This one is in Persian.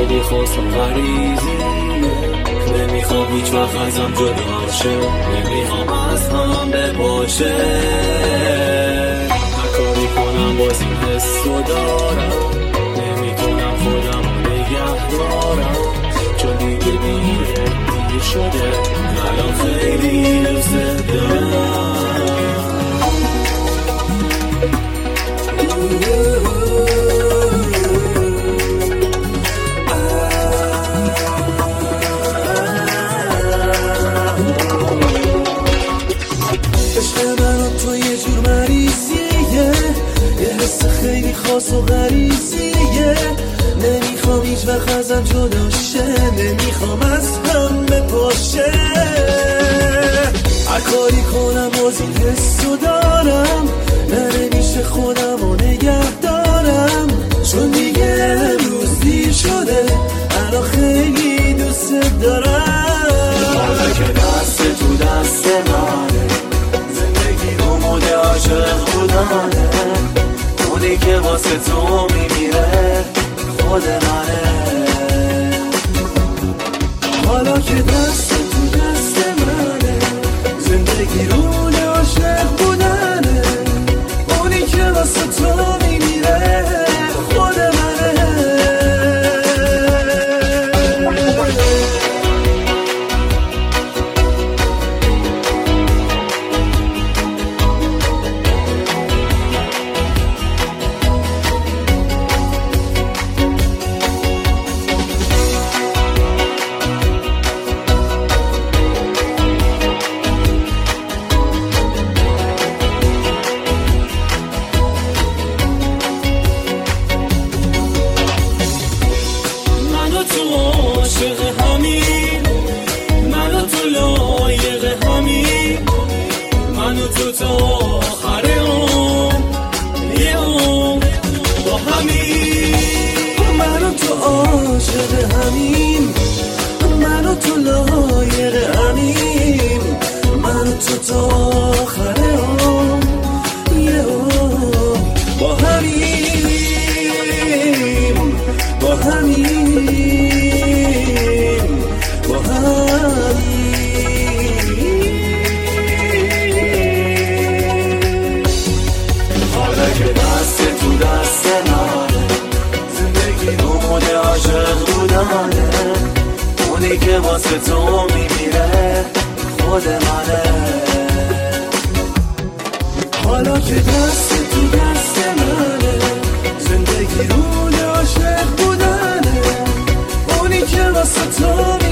خیلی خاص و غریزیه، نمیخوام هیچ وقت ازم جدا شه، نمیخوام از هم بپاشه. هر کاری کنم باز این حسو دارم، نمیتونم خودم رو نگه دارم، چون دیگه دیر شده، الان خیلی دوست دارم. عشق من و تو یه جور مریضیه، یه حس خیلی خاص و غریزیه، نمیخوام هیچ وقت ازم جدا شه، نمیخوام از هم بپاشه. هر کاری کنم باز این حسو دارم، نمیشه خودم رو نگه دارم، چون دیگه امروز دیر شده، الان خیلی دوست دارم. حالا که دست تو دست منه، زندگی رو مود عاشق بودنه، اونی که واسه تو میمیره خود منه. حالا که دست تو دست منه، زندگی رو مود عاشق بودنه، اونی که واسه تو میمیره خود منه. عاشق همین، من و تو لایق همین، من و تو تا آخر عمر، یه عمر با همین. من و تو عاشق همین، من و تو لایق همین، من و تو تا آخر عمر، یه عمر با همین، با همین. حالا که دست تو دست منه، زندگی رو مود عاشق بودنه، اونی که واسه تو میمیره خود منه. حالا که دست تو دست منه، زندگی رو عاشق بودنه، اونی که واسه تو